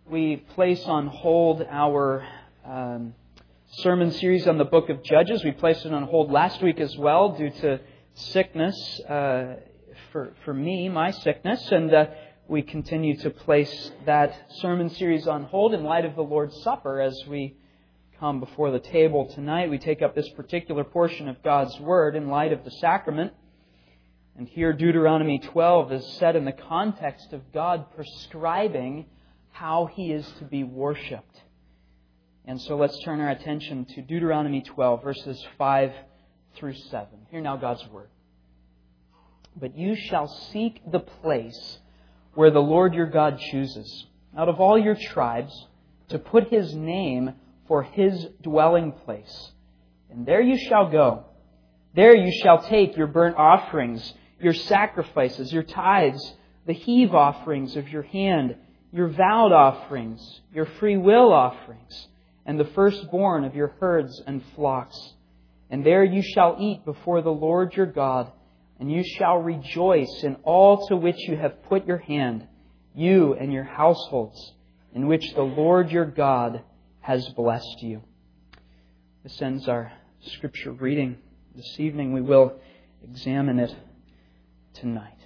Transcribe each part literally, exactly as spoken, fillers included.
we place on hold our um, sermon series on the book of Judges. We placed it on hold last week as well due to sickness uh, for, for me, my sickness. And uh, we continue to place that sermon series on hold in light of the Lord's Supper. As we come before the table tonight, we take up this particular portion of God's Word in light of the sacrament. And here Deuteronomy twelve is set in the context of God prescribing how He is to be worshipped. And so let's turn our attention to Deuteronomy twelve, verses five through seven. Hear now God's Word. But you shall seek the place where the Lord your God chooses, out of all your tribes, to put His name for His dwelling place. And there you shall go. There you shall take your burnt offerings, your sacrifices, your tithes, the heave offerings of your hand, your vowed offerings, your free will offerings, and the firstborn of your herds and flocks. And there you shall eat before the Lord your God, and you shall rejoice in all to which you have put your hand, you and your households, in which the Lord your God has blessed you. This ends our Scripture reading. This evening we will examine it tonight.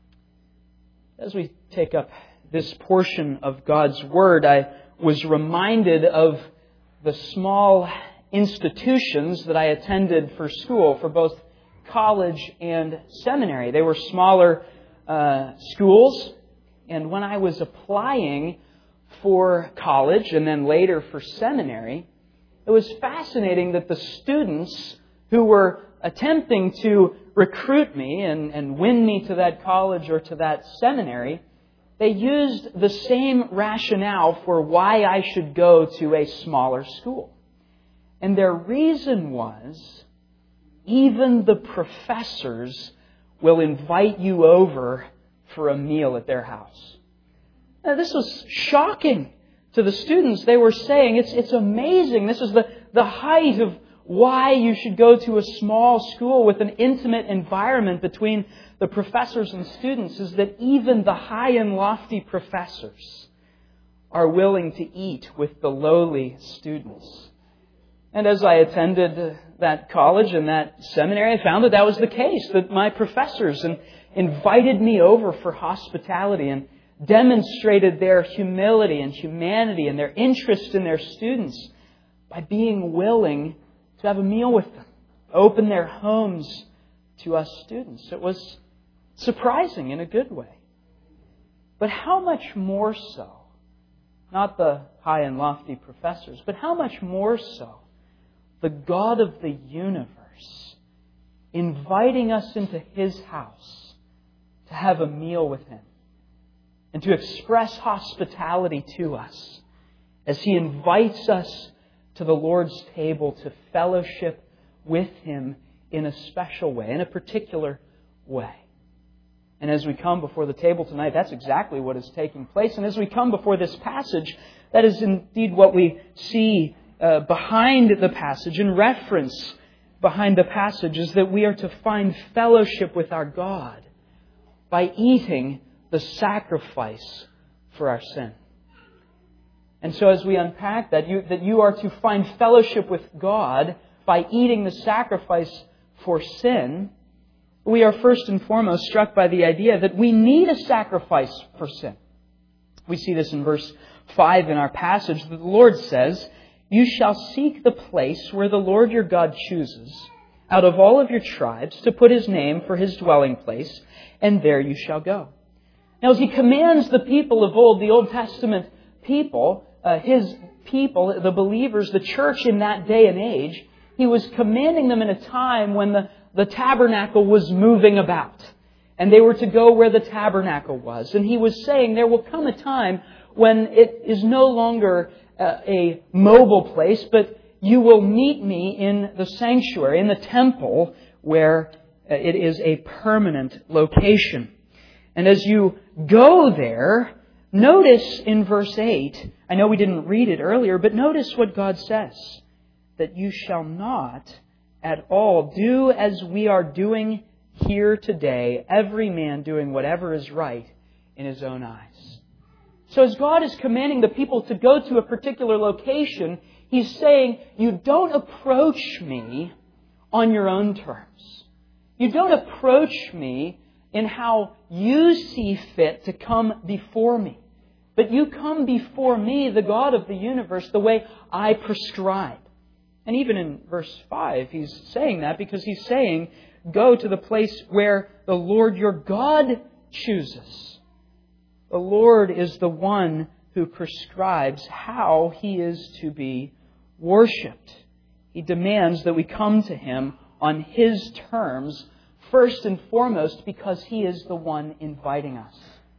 As we take up this portion of God's Word, I was reminded of the small institutions that I attended for school, for both college and seminary. They were smaller uh, schools, and when I was applying for college and then later for seminary, it was fascinating that the students who were attempting to recruit me and, and win me to that college or to that seminary, they used the same rationale for why I should go to a smaller school. And their reason was, even the professors will invite you over for a meal at their house. Now, this was shocking to the students. They were saying, it's, it's amazing. This is the, the height of why you should go to a small school with an intimate environment between the professors and students, is that even the high and lofty professors are willing to eat with the lowly students. And as I attended that college and that seminary, I found that that was the case, that my professors invited me over for hospitality and demonstrated their humility and humanity and their interest in their students by being willing to have a meal with them, open their homes to us students. It was surprising in a good way. But how much more so, not the high and lofty professors, but how much more so the God of the universe inviting us into His house to have a meal with Him and to express hospitality to us as He invites us to the Lord's table to fellowship with Him in a special way, in a particular way. And as we come before the table tonight, that's exactly what is taking place. And as we come before this passage, that is indeed what we see uh, behind the passage, in reference behind the passage, is that we are to find fellowship with our God by eating the sacrifice for our sin. And so as we unpack that, you, that you are to find fellowship with God by eating the sacrifice for sin, we are first and foremost struck by the idea that we need a sacrifice for sin. We see this in verse five in our passage. The Lord says, you shall seek the place where the Lord your God chooses, out of all of your tribes, to put His name for His dwelling place, and there you shall go. Now, as He commands the people of old, the Old Testament people, uh, His people, the believers, the church in that day and age, He was commanding them in a time when the, the tabernacle was moving about. And they were to go where the tabernacle was. And He was saying there will come a time when it is no longer uh, a mobile place, but you will meet me in the sanctuary, in the temple, where uh, it is a permanent location. And as you go there, notice in verse eight, I know we didn't read it earlier, but notice what God says, that you shall not at all do as we are doing here today, every man doing whatever is right in his own eyes. So as God is commanding the people to go to a particular location, He's saying, you don't approach me on your own terms. You don't approach me in how you see fit to come before me. But you come before me, the God of the universe, the way I prescribe. And even in verse five, He's saying that because He's saying, go to the place where the Lord your God chooses. The Lord is the one who prescribes how He is to be worshipped. He demands that we come to Him on His terms, first and foremost because He is the one inviting us.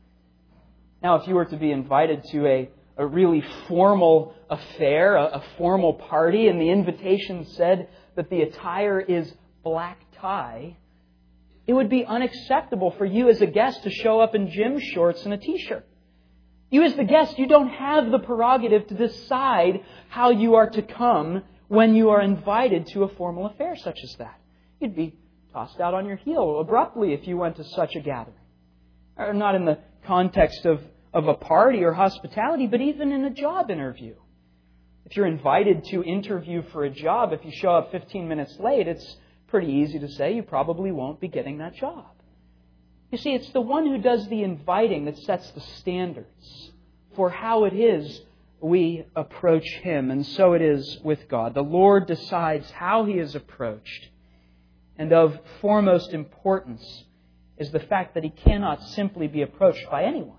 Now, if you were to be invited to a, a really formal affair, a, a formal party, and the invitation said that the attire is black tie, it would be unacceptable for you as a guest to show up in gym shorts and a t-shirt. You as the guest, you don't have the prerogative to decide how you are to come when you are invited to a formal affair such as that. You'd be tossed out on your heel abruptly if you went to such a gathering. Or not in the context of, of a party or hospitality, but even in a job interview. If you're invited to interview for a job, if you show up fifteen minutes late, it's pretty easy to say you probably won't be getting that job. You see, it's the one who does the inviting that sets the standards for how it is we approach Him. And so it is with God. The Lord decides how He is approached. And of foremost importance is the fact that He cannot simply be approached by anyone.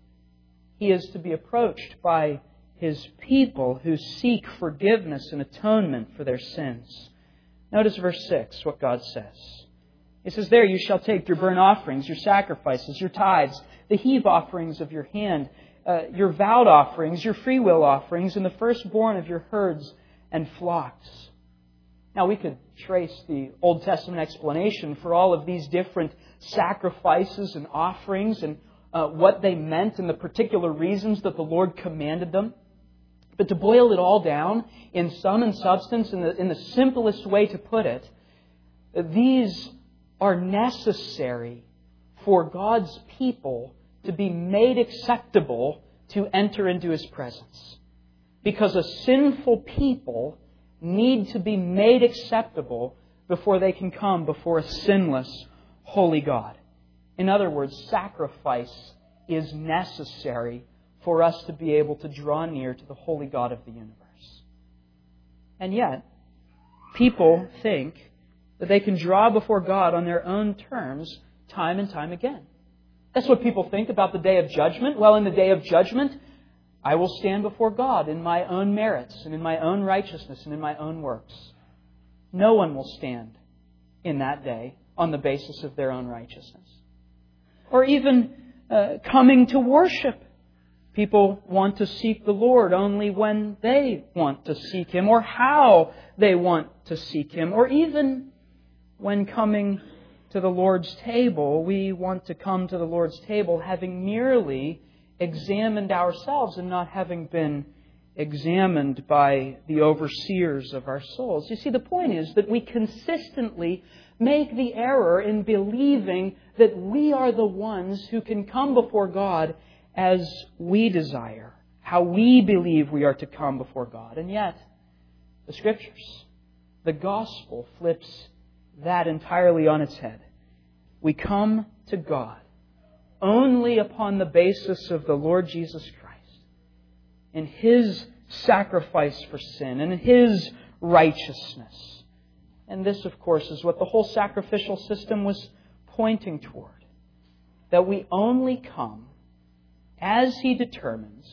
He is to be approached by His people who seek forgiveness and atonement for their sins. Notice verse six, what God says. He says, there you shall take your burnt offerings, your sacrifices, your tithes, the heave offerings of your hand, uh, your vowed offerings, your freewill offerings, and the firstborn of your herds and flocks. Now, we could trace the Old Testament explanation for all of these different sacrifices and offerings and uh, what they meant and the particular reasons that the Lord commanded them. But to boil it all down in sum and substance, in the, in the simplest way to put it, these are necessary for God's people to be made acceptable to enter into His presence. Because a sinful people need to be made acceptable before they can come before a sinless, holy God. In other words, sacrifice is necessary for us to be able to draw near to the holy God of the universe. And yet, people think that they can draw before God on their own terms time and time again. That's what people think about the day of judgment. Well, in the day of judgment, I will stand before God in my own merits and in my own righteousness and in my own works. No one will stand in that day on the basis of their own righteousness. Or even uh, coming to worship. People want to seek the Lord only when they want to seek Him or how they want to seek Him. Or even when coming to the Lord's table, we want to come to the Lord's table having merely examined ourselves and not having been examined by the overseers of our souls. You see, the point is that we consistently make the error in believing that we are the ones who can come before God as we desire, how we believe we are to come before God. And yet, the Scriptures, the Gospel flips that entirely on its head. We come to God only upon the basis of the Lord Jesus Christ and His sacrifice for sin and His righteousness. And this, of course, is what the whole sacrificial system was pointing toward. That we only come as He determines,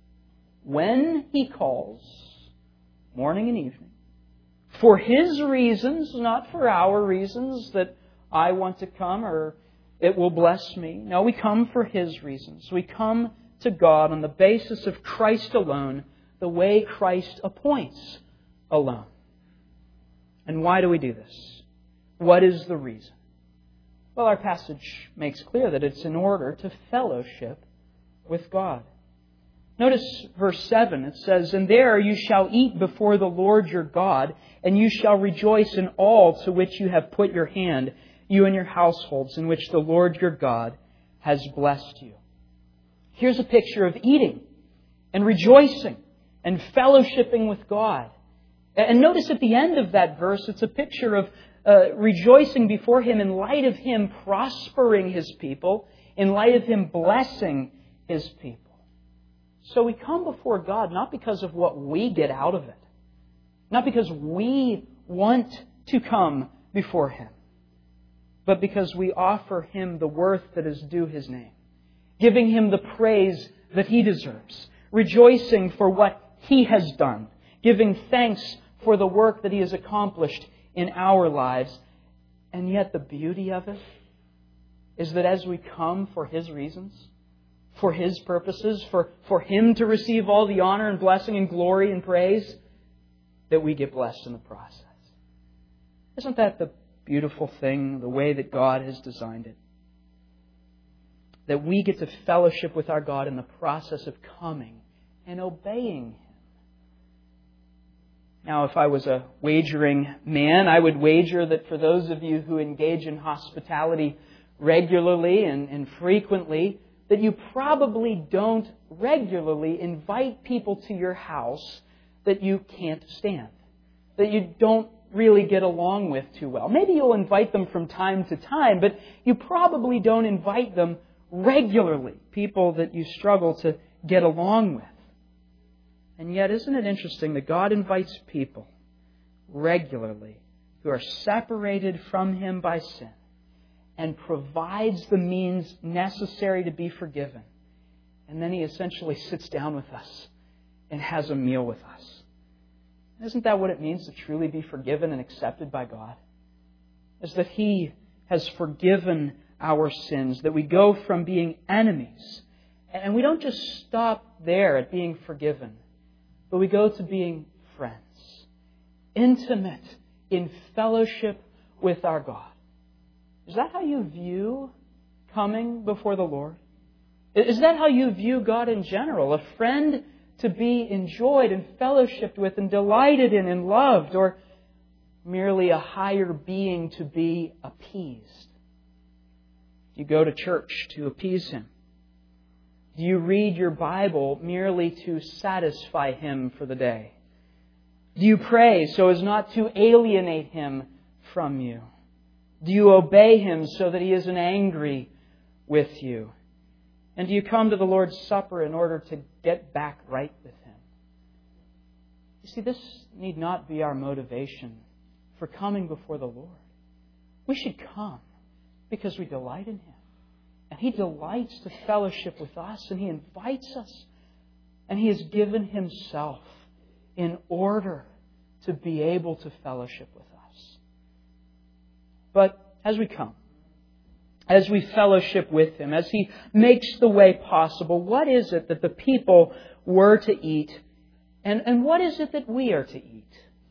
when He calls, morning and evening, for His reasons, not for our reasons that I want to come or it will bless me. No, we come for His reasons. We come to God on the basis of Christ alone, the way Christ appoints alone. And why do we do this? What is the reason? Well, our passage makes clear that it's in order to fellowship with God. Notice verse seven. It says, and there you shall eat before the Lord your God, and you shall rejoice in all to which you have put your hand, you and your households, in which the Lord your God has blessed you. Here's a picture of eating and rejoicing and fellowshipping with God. And notice at the end of that verse, it's a picture of uh, rejoicing before Him in light of Him prospering His people, in light of Him blessing His people. So we come before God not because of what we get out of it, not because we want to come before Him, but because we offer Him the worth that is due His name, giving Him the praise that He deserves, rejoicing for what He has done, giving thanks for the work that He has accomplished in our lives. And yet the beauty of it is that as we come for His reasons, for His purposes, for, for Him to receive all the honor and blessing and glory and praise, that we get blessed in the process. Isn't that the beautiful thing, the way that God has designed it? That we get to fellowship with our God in the process of coming and obeying Him. Now, if I was a wagering man, I would wager that for those of you who engage in hospitality regularly and, and frequently, that you probably don't regularly invite people to your house that you can't stand, that you don't really get along with too well. Maybe you'll invite them from time to time, but you probably don't invite them regularly, people that you struggle to get along with. And yet, isn't it interesting that God invites people regularly who are separated from Him by sin and provides the means necessary to be forgiven. And then He essentially sits down with us and has a meal with us. Isn't that what it means to truly be forgiven and accepted by God? Is that He has forgiven our sins, that we go from being enemies. And we don't just stop there at being forgiven, but we go to being friends, intimate in fellowship with our God. Is that how you view coming before the Lord? Is that how you view God in general? A friend to be enjoyed and fellowshipped with and delighted in and loved, or merely a higher being to be appeased? Do you go to church to appease Him? Do you read your Bible merely to satisfy Him for the day? Do you pray so as not to alienate Him from you? Do you obey Him so that He isn't angry with you? And do you come to the Lord's Supper in order to get back right with Him? You see, this need not be our motivation for coming before the Lord. We should come because we delight in Him. And He delights to fellowship with us, and He invites us. And He has given Himself in order to be able to fellowship with us. But as we come, as we fellowship with Him, as He makes the way possible, what is it that the people were to eat? And, and what is it that we are to eat?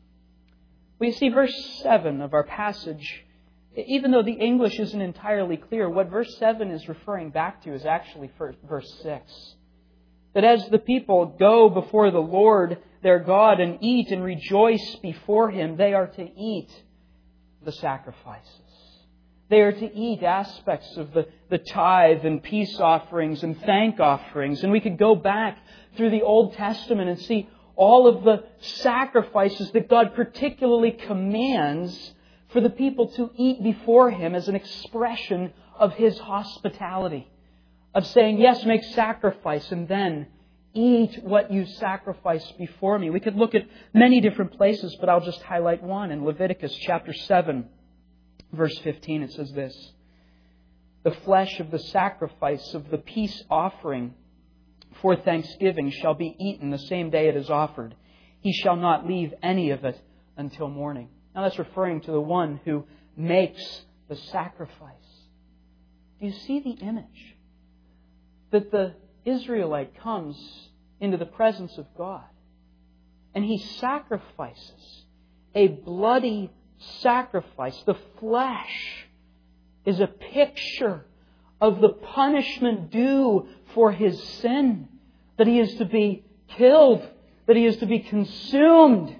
We see verse seven of our passage. Even though the English isn't entirely clear, what verse seven is referring back to is actually verse six. That as the people go before the Lord their God and eat and rejoice before Him, they are to eat the sacrifices. They are to eat aspects of the, the tithe and peace offerings and thank offerings. And we could go back through the Old Testament and see all of the sacrifices that God particularly commands for the people to eat before Him as an expression of His hospitality. Of saying, yes, make sacrifice and then eat what you sacrifice before me. We could look at many different places, but I'll just highlight one. In Leviticus chapter seven, verse fifteen, it says this: "The flesh of the sacrifice of the peace offering for thanksgiving shall be eaten the same day it is offered. He shall not leave any of it until morning." Now that's referring to the one who makes the sacrifice. Do you see the image? That the Israelite comes into the presence of God and he sacrifices a bloody sacrifice. The flesh is a picture of the punishment due for his sin. That he is to be killed. That he is to be consumed.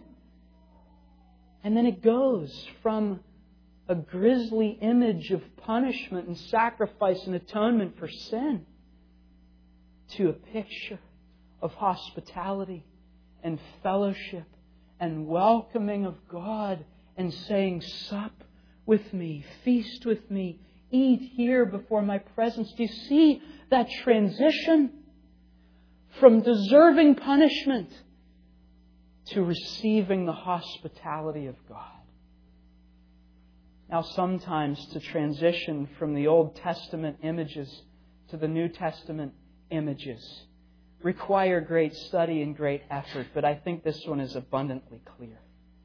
And then it goes from a grisly image of punishment and sacrifice and atonement for sin to a picture of hospitality and fellowship and welcoming of God and saying, sup with me, feast with me, eat here before my presence. Do you see that transition from deserving punishment to receiving the hospitality of God? Now, sometimes to transition from the Old Testament images to the New Testament images require great study and great effort, but I think this one is abundantly clear.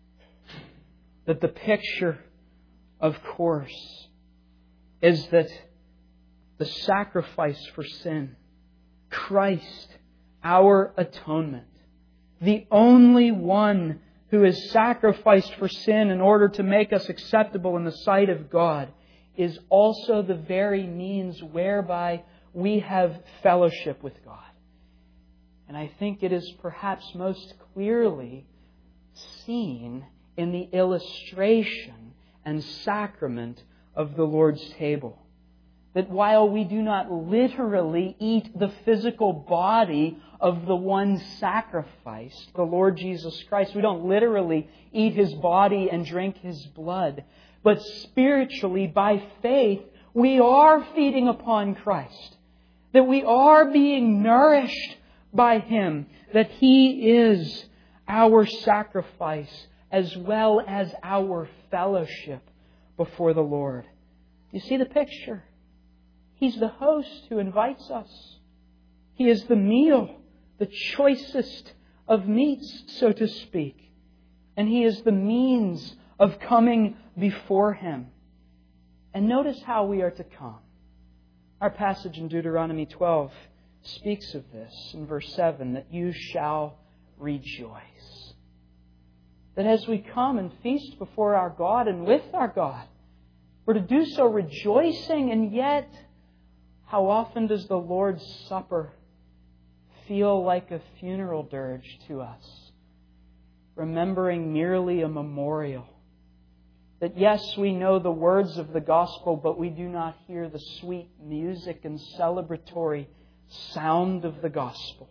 That the picture, of course, is that the sacrifice for sin, Christ, our atonement, the only one who is sacrificed for sin in order to make us acceptable in the sight of God, is also the very means whereby we have fellowship with God. And I think it is perhaps most clearly seen in the illustration and sacrament of the Lord's table. That while we do not literally eat the physical body of the one sacrificed, the Lord Jesus Christ, we don't literally eat His body and drink His blood, but spiritually, by faith, we are feeding upon Christ. That we are being nourished by Him. That He is our sacrifice as well as our fellowship before the Lord. You see the picture? He's the host who invites us. He is the meal, the choicest of meats, so to speak. And He is the means of coming before Him. And notice how we are to come. Our passage in Deuteronomy twelve speaks of this in verse seven, that you shall rejoice. That as we come and feast before our God and with our God, we're to do so rejoicing. And yet, how often does the Lord's Supper feel like a funeral dirge to us? Remembering merely a memorial. That yes, we know the words of the gospel, but we do not hear the sweet music and celebratory sound of the gospel.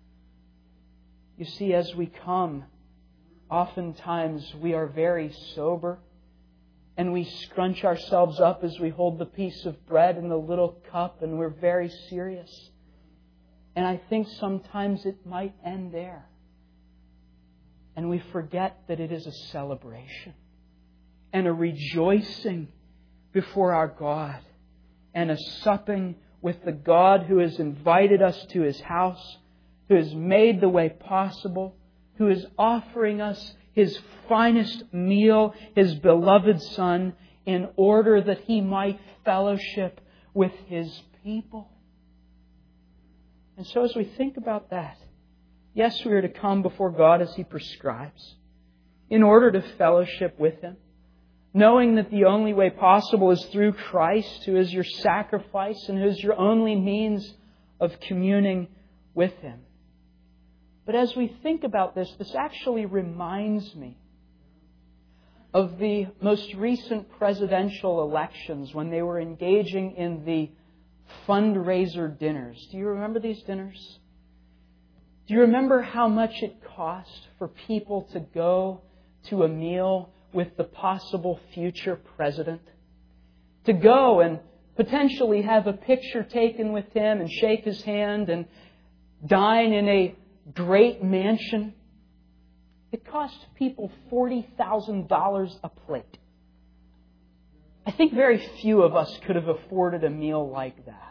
You see, as we come, oftentimes we are very sober, and we scrunch ourselves up as we hold the piece of bread and the little cup, and we're very serious. And I think sometimes it might end there. And we forget that it is a celebration and a rejoicing before our God and a supping with the God who has invited us to His house, who has made the way possible, who is offering us His finest meal, His beloved Son, in order that He might fellowship with His people. And so as we think about that, yes, we are to come before God as He prescribes, in order to fellowship with Him, knowing that the only way possible is through Christ, who is your sacrifice and who is your only means of communing with Him. But as we think about this, this actually reminds me of the most recent presidential elections when they were engaging in the fundraiser dinners. Do you remember these dinners? Do you remember how much it cost for people to go to a meal with the possible future president? To go and potentially have a picture taken with him and shake his hand and dine in a great mansion. It cost people forty thousand dollars a plate. I think very few of us could have afforded a meal like that.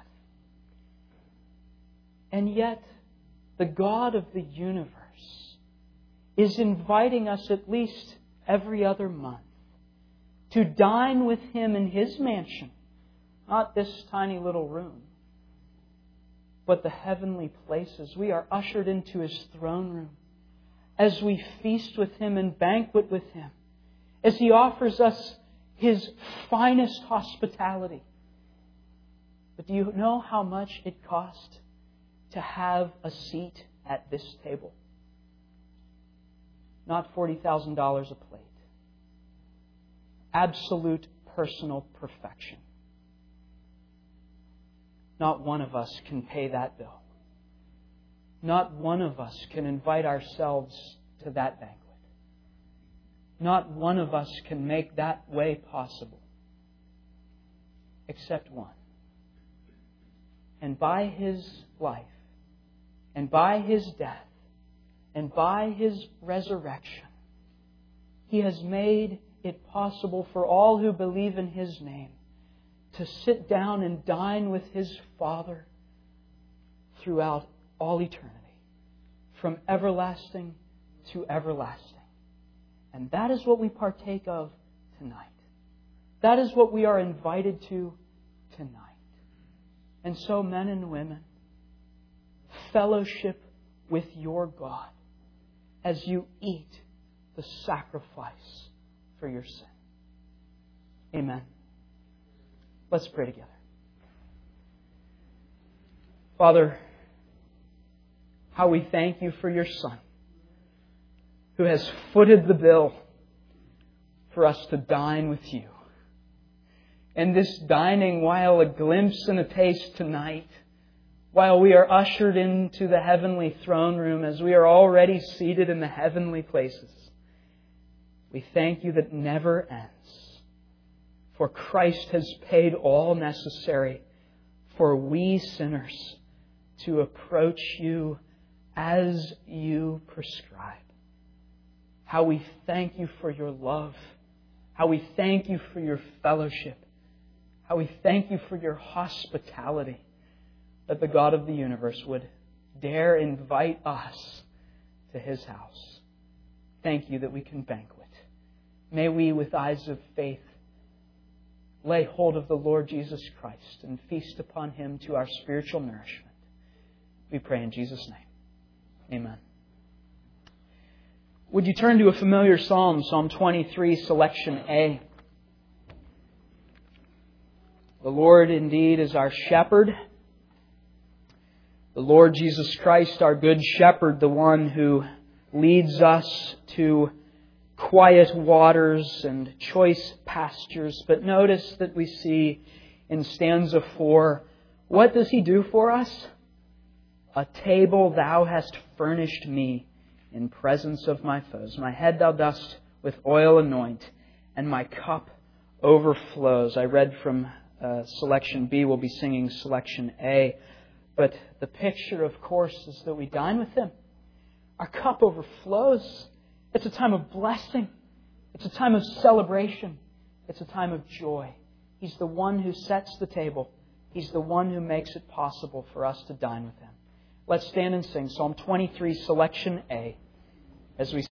And yet, the God of the universe is inviting us at least every other month to dine with Him in His mansion. Not this tiny little room, but the heavenly places. We are ushered into His throne room as we feast with Him and banquet with Him, as He offers us His finest hospitality. But do you know how much it cost to have a seat at this table? Not forty thousand dollars a plate. Absolute personal perfection. Not one of us can pay that bill. not one of us can invite ourselves to that banquet. Not one of us can make that way possible, except one. And by His life, and by His death, and by His resurrection, He has made it possible for all who believe in His name to sit down and dine with His Father throughout all eternity, from everlasting to everlasting. And that is what we partake of tonight. That is what we are invited to tonight. And so, men and women, fellowship with your God as you eat the sacrifice for your sin. Amen. Let's pray together. Father, how we thank You for Your Son, who has footed the bill for us to dine with You. And this dining, while a glimpse and a taste tonight, while we are ushered into the heavenly throne room, as we are already seated in the heavenly places, we thank You that it never ends. For Christ has paid all necessary for we sinners to approach You as You prescribe. How we thank You for Your love. How we thank You for Your fellowship. How we thank You for Your hospitality, that the God of the universe would dare invite us to His house. Thank You that we can banquet. May we, with eyes of faith, lay hold of the Lord Jesus Christ and feast upon Him to our spiritual nourishment. We pray in Jesus' name. Amen. Would you turn to a familiar psalm, Psalm twenty-three, selection A. The Lord indeed is our shepherd. The Lord Jesus Christ, our good shepherd, the one who leads us to quiet waters and choice pastures. But notice that we see in stanza four, what does He do for us? A table Thou hast furnished me in presence of my foes. My head Thou dost with oil anoint, and my cup overflows. I read from uh, selection B. We'll be singing selection A. But the picture, of course, is that we dine with Him. Our cup overflows. It's a time of blessing. It's a time of celebration. It's a time of joy. He's the one who sets the table. He's the one who makes it possible for us to dine with Him. Let's stand and sing Psalm twenty-three, selection A, as we